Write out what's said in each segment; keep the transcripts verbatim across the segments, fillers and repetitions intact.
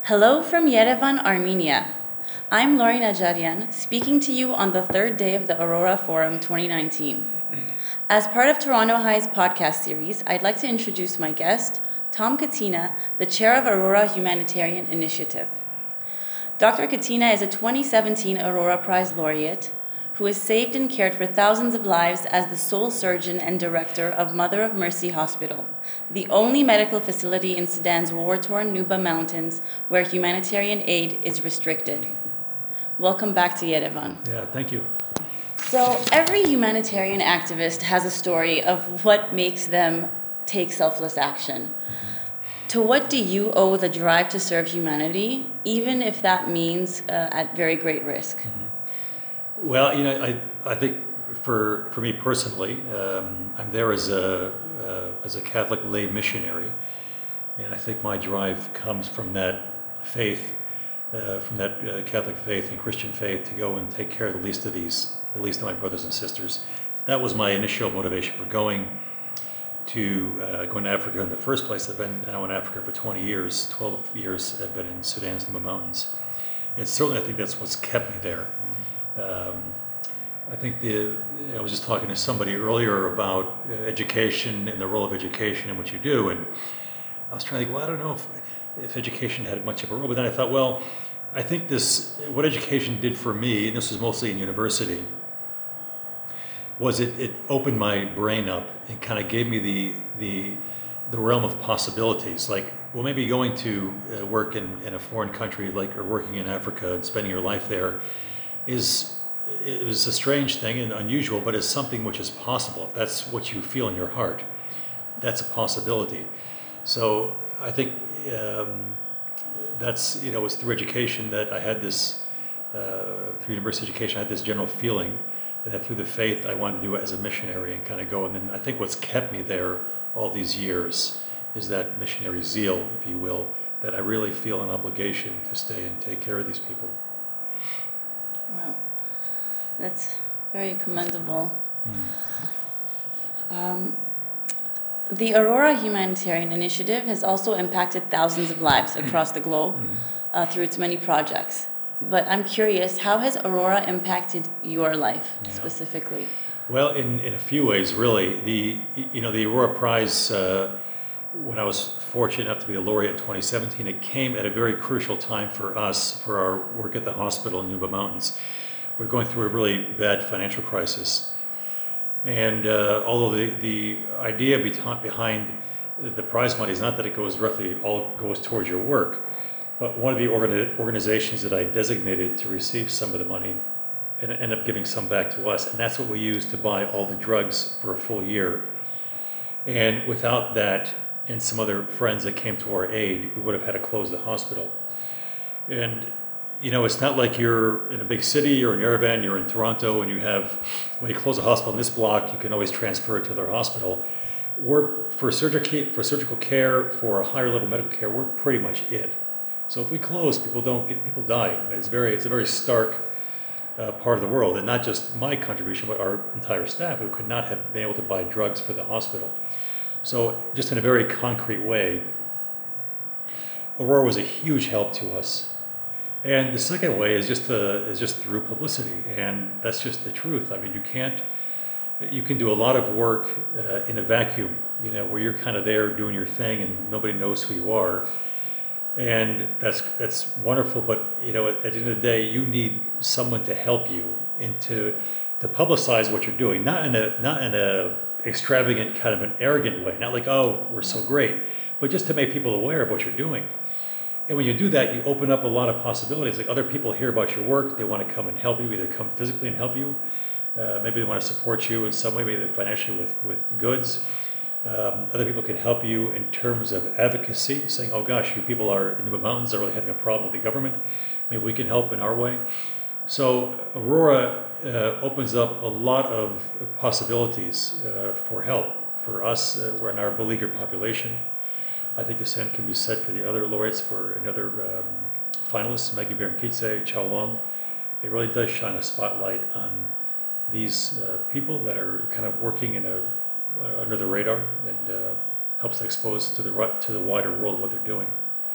Hello from Yerevan, Armenia. I'm Lori Najarian, speaking to you on the third day of the Aurora Forum twenty nineteen. As part of Toronto High's podcast series, I'd like to introduce my guest, Tom Katina, the chair of Aurora Humanitarian Initiative. Doctor Katina is a twenty seventeen Aurora Prize laureate who has saved and cared for thousands of lives as the sole surgeon and director of Mother of Mercy Hospital, the only medical facility in Sudan's war-torn Nuba Mountains where humanitarian aid is restricted. Welcome back to Yerevan. Yeah, thank you. So every humanitarian activist has a story of what makes them take selfless action. Mm-hmm. To what do you owe the drive to serve humanity, even if that means uh, at very great risk? Mm-hmm. Well, you know, I, I think for for me personally, um, I'm there as a uh, as a Catholic lay missionary, and I think my drive comes from that faith, uh, from that uh, Catholic faith and Christian faith to go and take care of the least of these, the least of my brothers and sisters. That was my initial motivation for going to uh, going to Africa in the first place. I've been now in Africa for twenty years, twelve years I've been in Sudan's Nuba Mountains, and certainly I think that's what's kept me there. Um, I think the, I was just talking to somebody earlier about uh, education and the role of education and what you do, and I was trying to think, well, I don't know if, if education had much of a role, but then I thought, well, I think this, what education did for me, and this was mostly in university, was it, it opened my brain up and kind of gave me the, the, the realm of possibilities. Like, well, maybe going to uh, work in, in a foreign country, like, or working in Africa and spending your life there, is it was a strange thing and unusual, but it's something which is possible. If that's what you feel in your heart, that's a possibility. So I think um, that's, you know, it's through education that I had this, uh, through university education, I had this general feeling, and that through the faith I wanted to do it as a missionary and kind of go. And then I think what's kept me there all these years is that missionary zeal, if you will, that I really feel an obligation to stay and take care of these people. Wow, that's very commendable. Mm. Um, the Aurora Humanitarian Initiative has also impacted thousands of lives across the globe mm-hmm. uh, through its many projects. But I'm curious, how has Aurora impacted your life yeah. specifically? Well, in, in a few ways, really. The you know the Aurora Prize, uh, when I was fortunate enough to be a laureate in twenty seventeen, it came at a very crucial time for us, for our work at the hospital in Nuba Mountains. We're going through a really bad financial crisis. And uh, although the, the idea behind the prize money is not that it goes directly, all goes towards your work, but one of the organi- organizations that I designated to receive some of the money and ended up giving some back to us, and that's what we used to buy all the drugs for a full year. And without that, and some other friends that came to our aid, we would have had to close the hospital. And, you know, it's not like you're in a big city or in Yerevan, you're in Toronto, and you have, when you close a hospital in this block, you can always transfer it to their hospital. We're, for surgical, for surgical care, for higher level medical care, we're pretty much it. So if we close, people don't get, people die. I mean, it's very, it's a very stark uh, part of the world, and not just my contribution, but our entire staff, who could not have been able to buy drugs for the hospital. So just in a very concrete way, Aurora was a huge help to us. And the second way is just uh, is just through publicity, and that's just the truth. I mean, you can't, you can do a lot of work uh, in a vacuum, you know, where you're kind of there doing your thing and nobody knows who you are. And that's that's wonderful, but you know, at, at the end of the day, you need someone to help you and to to publicize what you're doing, not in a not in a extravagant kind of an arrogant way, not like, oh, we're so great, but just to make people aware of what you're doing. And when you do that, you open up a lot of possibilities. Like, other people hear about your work, they want to come and help you, either come physically and help you, uh, maybe they want to support you in some way, maybe financially with, with goods. Um, other people can help you in terms of advocacy, saying, oh gosh, you people are in the mountains are really having a problem with the government. Maybe we can help in our way. So Aurora uh, opens up a lot of possibilities uh, for help for us. Uh, we're in our beleaguered population. I think the same can be said for the other laureates, for another um, finalists, Maggie Berenkitze, Chao Wang. It really does shine a spotlight on these uh, people that are kind of working in a uh, under the radar, and uh, helps expose to the to the wider world what they're doing.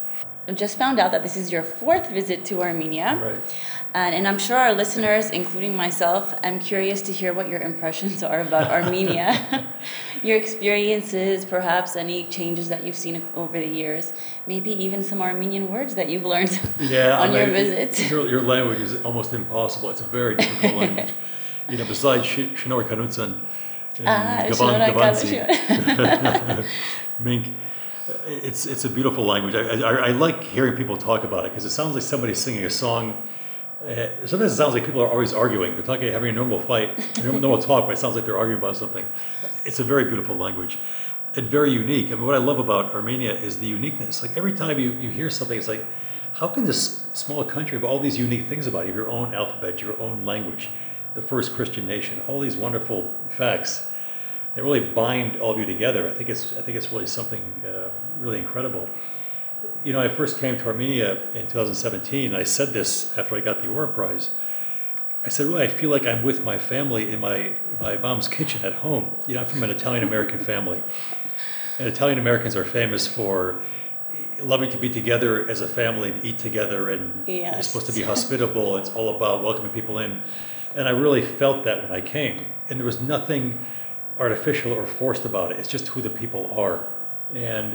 I just found out that this is your fourth visit to Armenia. Right. And, and I'm sure our listeners, including myself, I'm curious to hear what your impressions are about Armenia. Your experiences, perhaps any changes that you've seen over the years, maybe even some Armenian words that you've learned yeah, on I mean, your visits. Your, your language is almost impossible. It's a very difficult language. You know, besides Shinor Kanutsan and Ah, Gavan Shinor Gavansi, Mink, it's it's a beautiful language. I, I, I like hearing people talk about it because it sounds like somebody's singing a song. Uh, sometimes it sounds like people are always arguing. They're talking, having a normal fight, a normal talk, but it sounds like they're arguing about something. It's a very beautiful language and very unique. I mean, what I love about Armenia is the uniqueness. Like every time you, you hear something, it's like, how can this small country have all these unique things about it? You have your own alphabet, your own language, the first Christian nation, all these wonderful facts that really bind all of you together. I think it's I think it's really something uh, really incredible. You know, I first came to Armenia in two thousand seventeen, and I said this after I got the Aurora Prize. I said, really, I feel like I'm with my family in my, my mom's kitchen at home. You know, I'm from an Italian-American family. And Italian-Americans are famous for loving to be together as a family and eat together, and yes. It's supposed to be hospitable. It's all about welcoming people in. And I really felt that when I came. And there was nothing artificial or forced about it. It's just who the people are. And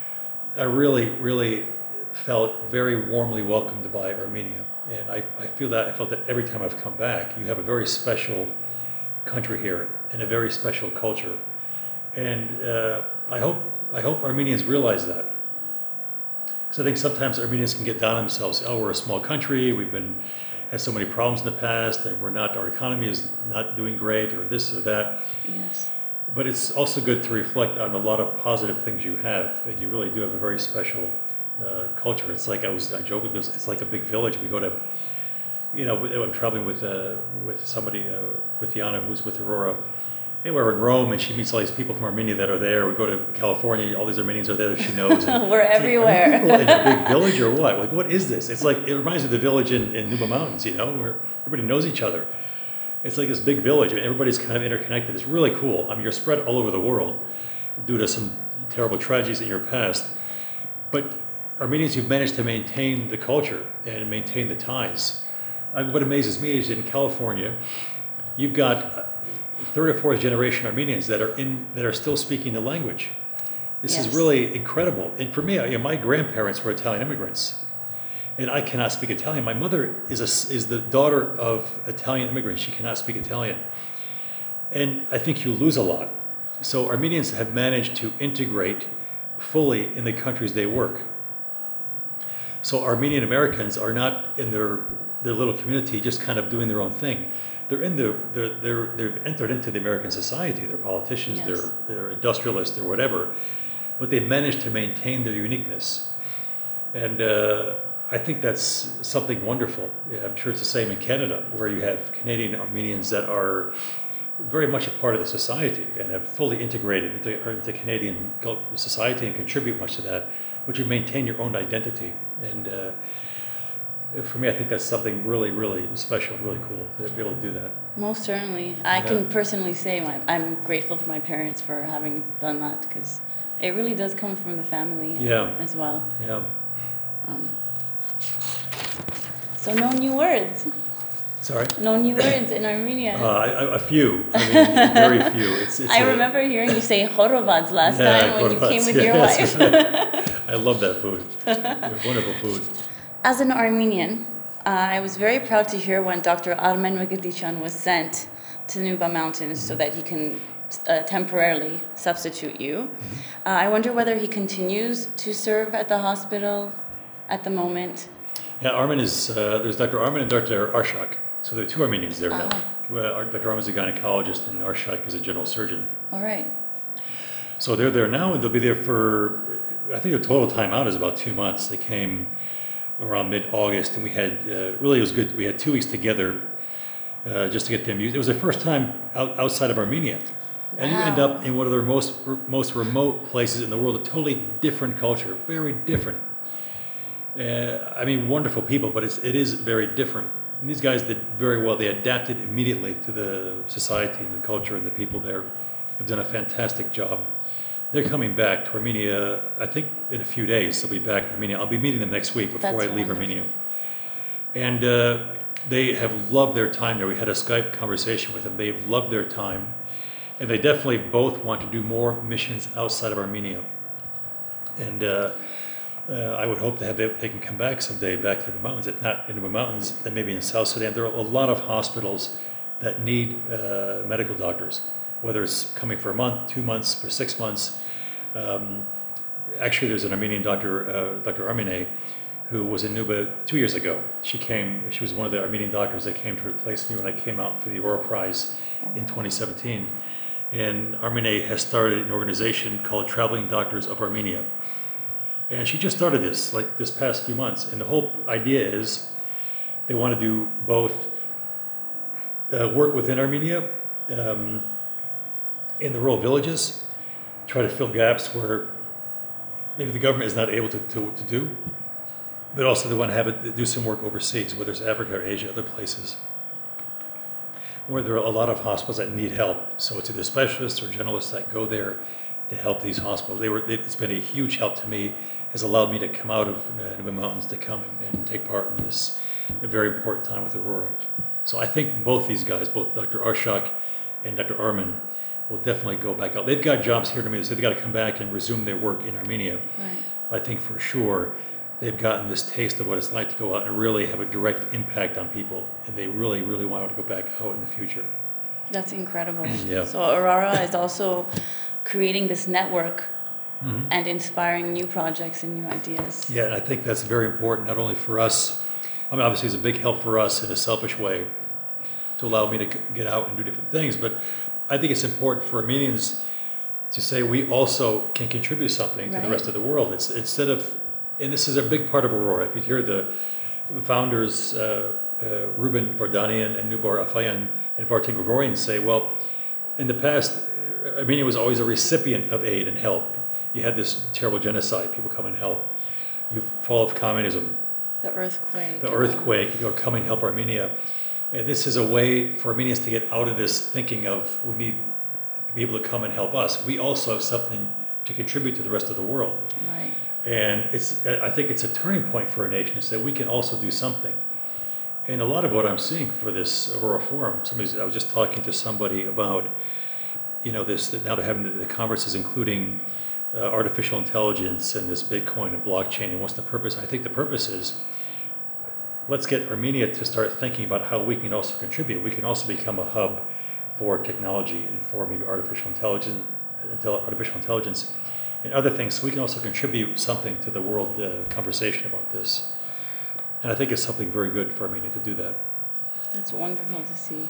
I really, really felt very warmly welcomed by Armenia. And I, I feel that, I felt that every time I've come back. You have a very special country here and a very special culture. And uh, I hope I hope Armenians realize that. Because I think sometimes Armenians can get down on themselves. Oh, we're a small country, we've been had so many problems in the past, and we're not, our economy is not doing great, or this or that. Yes. But it's also good to reflect on a lot of positive things you have, and you really do have a very special uh, culture. It's like I was I joke because it's like a big village. We go to, you know, I'm traveling with uh, with somebody uh, with Yana who's with Aurora. And we're in Rome, and she meets all these people from Armenia that are there. We go to California, all these Armenians are there that she knows. And we're everywhere. Like, are you people in a big village or what? Like, what is this? It's like, it reminds me of the village in, in Nuba Mountains, you know, where everybody knows each other. It's like this big village, and everybody's kind of interconnected. It's really cool. I mean, you're spread all over the world due to some terrible tragedies in your past. But Armenians who've managed to maintain the culture and maintain the ties. I mean, what amazes me is in California, you've got third or fourth generation Armenians that are in that are still speaking the language. This yes. is really incredible. And for me, you know, my grandparents were Italian immigrants, and I cannot speak Italian. My mother is a, is the daughter of Italian immigrants. She cannot speak Italian, and I think you lose a lot. So Armenians have managed to integrate fully in the countries they work. So Armenian Americans are not in their their little community just kind of doing their own thing. They're in the they're they're they've entered into the American society. They're politicians, yes. they're they're industrialists, they're whatever, but they've managed to maintain their uniqueness, and uh, I think that's something wonderful. Yeah, I'm sure it's the same in Canada, where you have Canadian Armenians that are very much a part of the society and have fully integrated into, into Canadian society and contribute much to that, but you maintain your own identity. And uh, for me, I think that's something really, really special, really cool to be able to do that. Most certainly. I yeah. can personally say my, I'm grateful for my parents for having done that, because it really does come from the family yeah. as well. Yeah. Um, so no new words. Sorry? No new words in Armenia. Uh, a, a few. I mean, very few. It's, it's I a, remember hearing you say horovads last yeah, time when horovads. you came with yes. your wife. I love that food. Wonderful food. As an Armenian, uh, I was very proud to hear when Doctor Armen Megedichan was sent to Nuba Mountains mm-hmm. so that he can uh, temporarily substitute you. Mm-hmm. Uh, I wonder whether he continues to serve at the hospital at the moment. Yeah, Armen is, uh, there's Doctor Armen and Doctor Arshak. So there are two Armenians there now. Uh, Doctor Armen is a gynecologist and Arshak is a general surgeon. All right. So they're there now, and they'll be there for, I think the total time out is about two months. They came around mid-August, and we had, uh, really it was good, we had two weeks together uh, just to get them used. It was the first time out, outside of Armenia. And wow. You end up in one of the most most remote places in the world, a totally different culture, very different. Uh, I mean, wonderful people, but it's, it is very different. And these guys did very well. They adapted immediately to the society and the culture and the people there. Have done a fantastic job. they're coming back to Armenia, I think in a few days. They'll be back in Armenia. I'll be meeting them next week before That's I leave wonderful. Armenia. And uh, they have loved their time there. We had a Skype conversation with them. They've loved their time. And they definitely both want to do more missions outside of Armenia. And uh, uh, I would hope to have they, they can come back someday back to the mountains. If not in the mountains, then maybe in South Sudan. There are a lot of hospitals that need uh, medical doctors, whether it's coming for a month, two months, for six months. Um, actually, there's an Armenian doctor, uh, Doctor Armine, who was in Nuba two years ago. She came, she was one of the Armenian doctors that came to replace me when I came out for the Aurora Prize in twenty seventeen. And Armine has started an organization called Traveling Doctors of Armenia. And she just started this, like this past few months. And the whole idea is they want to do both uh, work within Armenia, um, in the rural villages, try to fill gaps where maybe the government is not able to, to, to do, but also they want to have it do some work overseas, whether it's Africa or Asia, other places, where there are a lot of hospitals that need help. So it's either specialists or generalists that go there to help these hospitals. They were, it's been a huge help to me, has allowed me to come out of uh, the mountains to come and, and take part in this a very important time with Aurora. So I think both these guys, both Doctor Arshak and Doctor Armin, will definitely go back out. They've got jobs here to me, so they've got to come back and resume their work in Armenia. Right. I think for sure they've gotten this taste of what it's like to go out and really have a direct impact on people, and they really, really want to go back out in the future. That's incredible. Yeah. So Aurora is also creating this network Mm-hmm. and inspiring new projects and new ideas. Yeah, and I think that's very important, not only for us. I mean, obviously, it's a big help for us in a selfish way to allow me to get out and do different things, but I think it's important for Armenians to say we also can contribute something to Right. the rest of the world. It's instead of, and this is a big part of Aurora. If you hear the founders, uh, uh, Ruben Vardanian and Nubar Afayan and Vartan Gregorian say, well, in the past, Armenia was always a recipient of aid and help. You had this terrible genocide, people come and help. You fall of communism, The earthquake. the you know. earthquake, you know, come and help Armenia. And this is a way for Armenians to get out of this thinking of we need to be able to come and help us. We also have something to contribute to the rest of the world. Right. And it's, I think it's a turning point for our nation to say we can also do something. And a lot of what I'm seeing for this Aurora Forum, somebody's, I was just talking to somebody about, you know, this, now they're having the, the conferences including uh, artificial intelligence and this Bitcoin and blockchain, and what's the purpose? I think the purpose is, let's get Armenia to start thinking about how we can also contribute. We can also become a hub for technology and for maybe artificial intelligence, artificial intelligence and other things, so we can also contribute something to the world uh, conversation about this. And I think it's something very good for Armenia to do that. That's wonderful to see.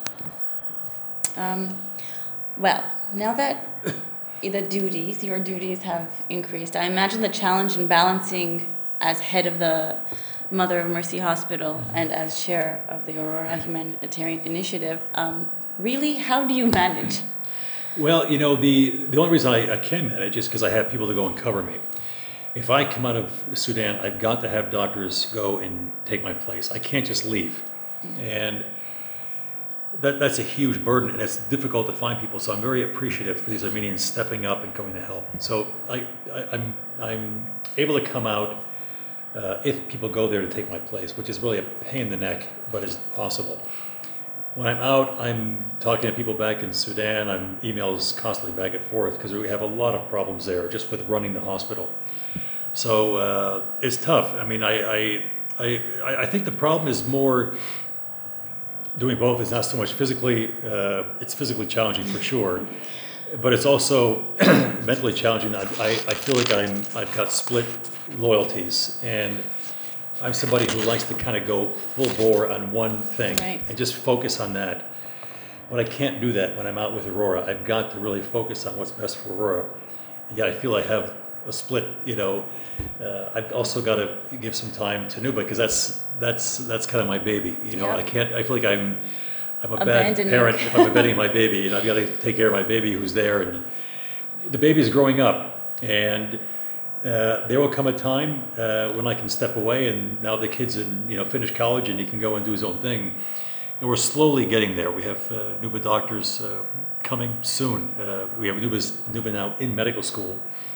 Um, well, now that the duties, your duties have increased, I imagine the challenge in balancing as head of the Mother of Mercy Hospital and as chair of the Aurora Humanitarian Initiative, um, really, how do you manage? Well, you know, the, the only reason I, I can manage is because I have people to go and cover me. If I come out of Sudan, I've got to have doctors go and take my place. I can't just leave. Mm-hmm. And that that's a huge burden, and it's difficult to find people. So I'm very appreciative for these Armenians stepping up and going to help. So I, I, I'm, I'm able to come out uh, if people go there to take my place, which is really a pain in the neck, but is possible. When I'm out, I'm talking to people back in Sudan. I'm emails constantly back and forth because we have a lot of problems there just with running the hospital. So uh, it's tough. I mean, I, I I I think the problem is more doing both. It's not so much physically. Uh, it's physically challenging for sure, but it's also mentally challenging. I, I I feel like I'm I've got split loyalties, and I'm somebody who likes to kind of go full bore on one thing Right. and just focus on that. But I can't do that when I'm out with Aurora. I've got to really focus on what's best for Aurora. Yet I feel I have a split, you know. Uh, I've also got to give some time to Nuba because that's that's that's kind of my baby, you know. Yep. I can't. I feel like I'm I'm a bad Abandoning. parent if I'm abandoning my baby. You know, I've got to take care of my baby who's there, and the baby's growing up, and uh, there will come a time uh, when I can step away, and now the kid's in, you know, finished college, and he can go and do his own thing. And we're slowly getting there. We have uh, Nuba doctors uh, coming soon. Uh, we have Nuba's, Nuba now in medical school.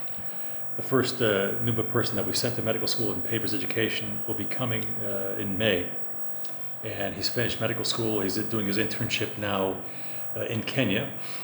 The first uh, Nuba person that we sent to medical school in Pavers Education will be coming uh, in May. And he's finished medical school. He's doing his internship now uh, in Kenya.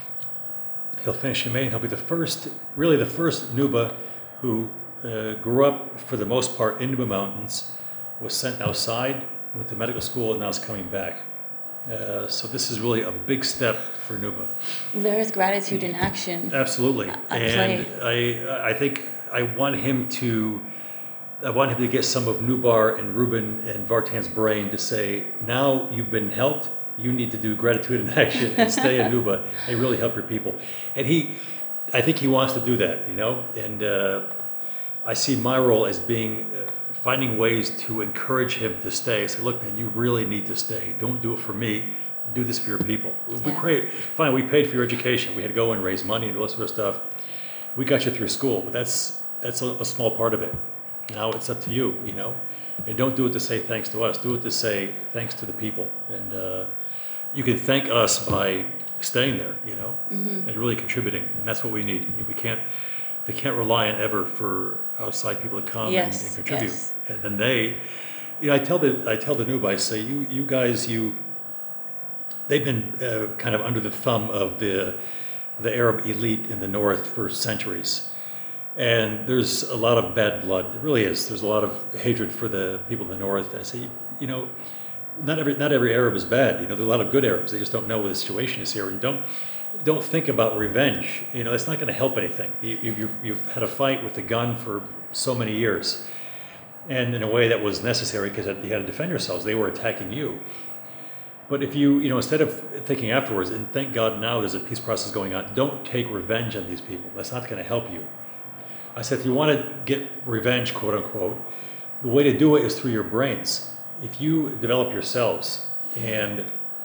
He'll finish in May, and he'll be the first, really the first Nuba who uh, grew up, for the most part, in Nuba Mountains, was sent outside, went to medical school, and now is coming back. Uh, so this is really a big step for Nuba. There is gratitude in action. Absolutely. And I, I think I want him to, I want him to get some of Nubar and Ruben and Vartan's brain to say, now you've been helped, you need to do gratitude in action and stay in Nuba and really help your people. And he, I think he wants to do that, you know, and uh, I see my role as being, uh, finding ways to encourage him to stay. I say, look, man, you really need to stay. Don't do it for me. Do this for your people. We Yeah. create, fine, we paid for your education. We had to go and raise money and all that sort of stuff. We got you through school, but that's that's a, a small part of it. Now it's up to you, you know. And don't do it to say thanks to us. Do it to say thanks to the people. And uh, you can thank us by staying there, you know, mm-hmm. and really contributing. And that's what we need. We can't. They can't rely on ever for outside people to come yes, and, and contribute. Yes. And then they, you know, I tell the I tell the Nuba, I say, you you guys, you, they've been uh, kind of under the thumb of the the Arab elite in the north for centuries, and there's a lot of bad blood. It really is. There's a lot of hatred for the people in the north. I say, you know, not every not every Arab is bad. You know, there are a lot of good Arabs. They just don't know what the situation is here, and don't. Don't think about revenge. You know, it's not going to help anything. You, you, you've, you've had a fight with a gun for so many years, and in a way that was necessary because you had to defend yourselves. They were attacking you. But if you, you know, instead of thinking afterwards, and thank God now there's a peace process going on, don't take revenge on these people. That's not going to help you. I said, if you want to get revenge, quote unquote, the way to do it is through your brains. If you develop yourselves, and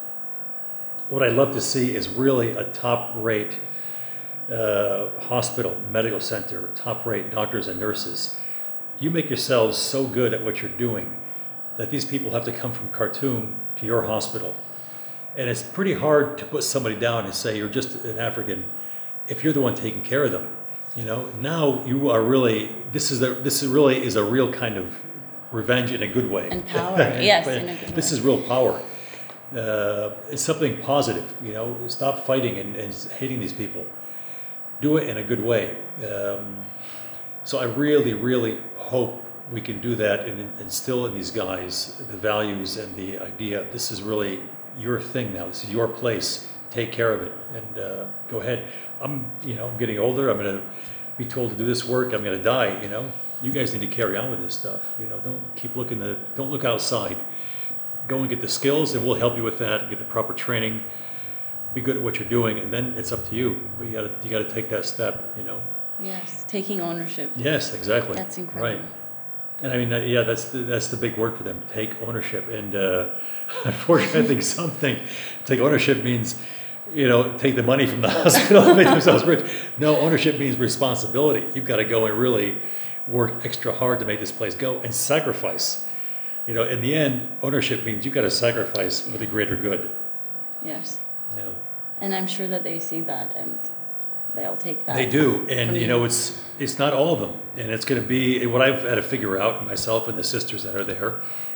what I'd love to see is really a top-rate uh, hospital, medical center, top-rate doctors and nurses. You make yourselves so good at what you're doing that these people have to come from Khartoum to your hospital. And it's pretty hard to put somebody down and say you're just an African if you're the one taking care of them. You know, now you are really, this is a, this is really is a real kind of revenge in a good way. And power, and, yes, and in a good this way. is real power. Uh, it's something positive, you know. Stop fighting and, and hating these people. Do it in a good way. Um, so I really, really hope we can do that and instill in these guys the values and the idea. This is really your thing now. This is your place. Take care of it and uh, go ahead. I'm, you know, I'm getting older. I'm going to be told to do this work. I'm going to die. You know, you guys need to carry on with this stuff. You know, don't keep looking the. Don't look outside. Go and get the skills, and we'll help you with that. Get the proper training. Be good at what you're doing, and then it's up to you. But you got to you got to take that step. You know. Yes, taking ownership. Yes, exactly. That's incredible. Right. And I mean, uh, yeah, that's the, that's the big word for them. Take ownership. And uh, unfortunately, I think something take ownership means, you know, take the money from the hospital and make themselves rich. No, ownership means responsibility. You've got to go and really work extra hard to make this place go and sacrifice. You know, in the end, ownership means you've got to sacrifice for the greater good. Yes. You know, And I'm sure that they see that and they'll take that. they do, and from you know, it's it's not all of them, and it's going to be what I've had to figure out myself and the sisters that are there.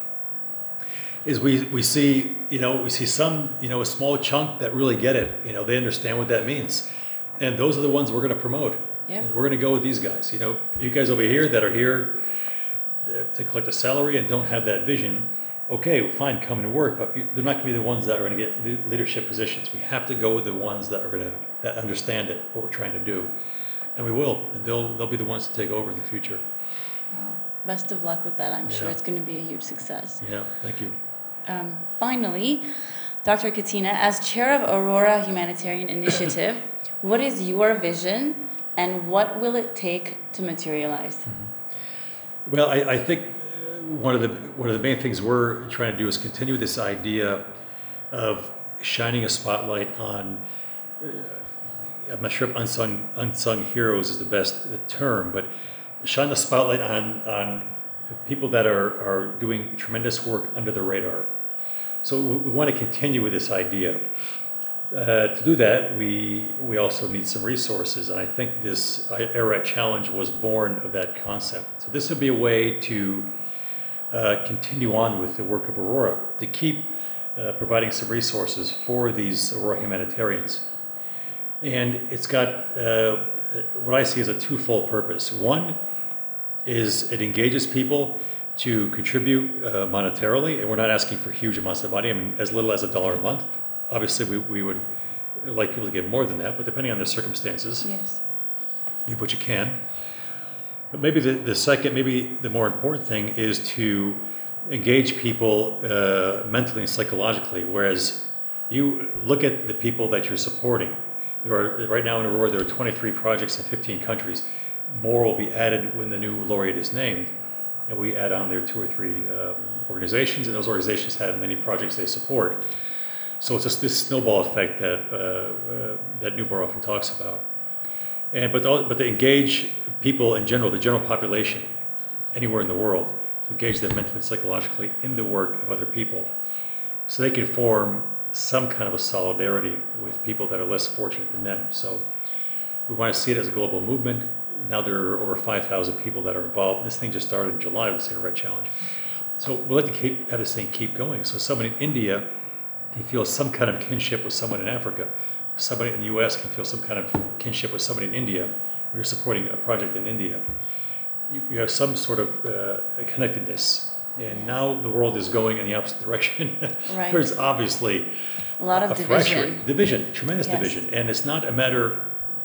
Is we we see you know we see some you know a small chunk that really get it. You know, they understand what that means, and those are the ones we're going to promote. Yeah. And we're going to go with these guys. You know, you guys over here that are here to collect a salary and don't have that vision. Okay, fine, come and work, but they're not going to be the ones that are going to get leadership positions. We have to go with the ones that are going to that understand it, what we're trying to do, and we will, and they'll they'll be the ones to take over in the future. Wow. Best of luck with that. I'm Yeah. sure it's going to be a huge success. Yeah, thank you. Um, finally, Doctor Katina, as chair of Aurora Humanitarian Initiative, what is your vision, and what will it take to materialize? Mm-hmm. Well, I, I think one of the one of the main things we're trying to do is continue this idea of shining a spotlight on. Uh, I'm not sure if unsung unsung heroes is the best term, but shine the spotlight on on people that are are doing tremendous work under the radar. So we, we want to continue with this idea. Uh, to do that, we we also need some resources, and I think this Ararat Challenge was born of that concept. So this would be a way to uh, continue on with the work of Aurora, to keep uh, providing some resources for these Aurora humanitarians. And it's got uh, what I see as a twofold purpose. One is it engages people to contribute uh, monetarily, and we're not asking for huge amounts of money. I mean, as little as a dollar a month. Obviously, we, we would like people to give more than that, but depending on their circumstances, yes, give what you can. But maybe the, the second, maybe the more important thing is to engage people uh, mentally and psychologically, whereas you look at the people that you're supporting. There are, right now in Aurora, there are twenty-three projects in fifteen countries. More will be added when the new laureate is named, and we add on there two or three um, organizations, and those organizations have many projects they support. So it's just this snowball effect that uh, uh, that Newbar often talks about. And but the, but to engage people in general, the general population, anywhere in the world, to engage them mentally and psychologically in the work of other people, so they can form some kind of a solidarity with people that are less fortunate than them. So we want to see it as a global movement. Now there are over five thousand people that are involved. This thing just started in July with the Ararat Challenge. So we'd like to keep, have this thing keep going. So someone in India, he feels some kind of kinship with someone in Africa. Somebody in the U S can feel some kind of kinship with somebody in India. We're supporting a project in India. You, you have some sort of uh, connectedness. And yes. Now the world is going in the opposite direction. Right. There's obviously a lot of a division. fracturing, division, tremendous yes. division. And it's not a matter,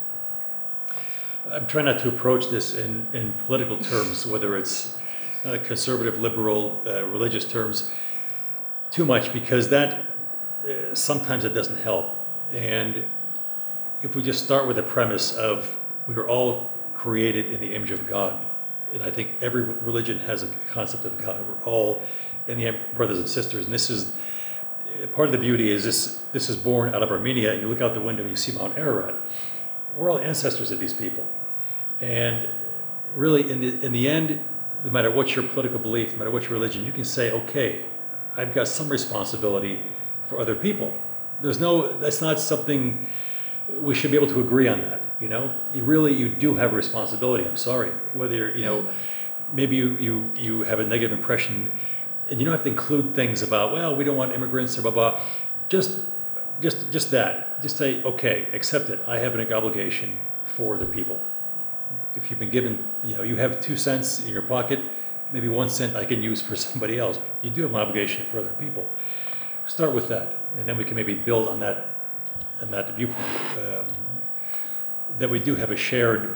I'm trying not to approach this in, in political terms, whether it's uh, conservative, liberal, uh, religious terms, too much, because that uh, sometimes it doesn't help. And if we just start with the premise of we are all created in the image of God, and I think every religion has a concept of God. We're all in the end brothers and sisters, and this is part of the beauty. Is this this is born out of Armenia? And you look out the window and you see Mount Ararat. We're all ancestors of these people, and really, in the in the end, no matter what your political belief, no matter what your religion, you can say, okay, I've got some responsibility for other people. There's no, that's not something, we should be able to agree on that, you know? You really, you do have a responsibility, I'm sorry. Whether, you know, maybe you, you, you have a negative impression, and you don't have to include things about, well, we don't want immigrants or blah, blah. Just, just, just that. Just say, okay, accept it. I have an obligation for the people. If you've been given, you know, you have two cents in your pocket, maybe one cent I can use for somebody else. You do have an obligation for other people. Start with that, and then we can maybe build on that, on that viewpoint. Um, that we do have a shared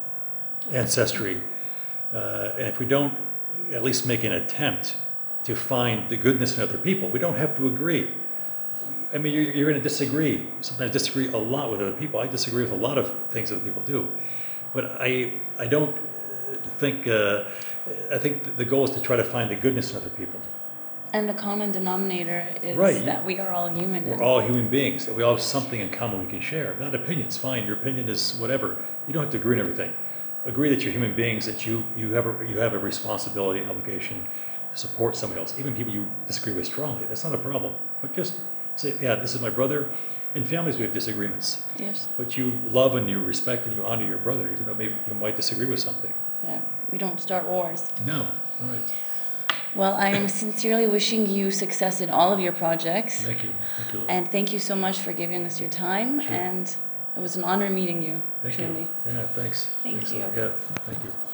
ancestry, uh, and if we don't at least make an attempt to find the goodness in other people, we don't have to agree. I mean, you're, you're going to disagree. Sometimes disagree a lot with other people. I disagree with a lot of things other people do, but I I don't think. Uh, I think the goal is to try to find the goodness in other people. And the common denominator is right. that we are all human. We're all human beings. We all have something in common we can share. Not opinions, fine. Your opinion is whatever. You don't have to agree on everything. Agree that you're human beings, that you, you, have, a, you have a responsibility and obligation to support somebody else. Even people you disagree with strongly. That's not a problem. But just say, yeah, this is my brother. In families we have disagreements. Yes. But you love and you respect and you honor your brother, even though maybe you might disagree with something. Yeah, we don't start wars. No, right. Well, I am sincerely wishing you success in all of your projects. Thank you. Thank you. And thank you so much for giving us your time. Sure. And it was an honor meeting you. Thank truly. you. Yeah, thanks. Thank thanks you. Yeah, thank you.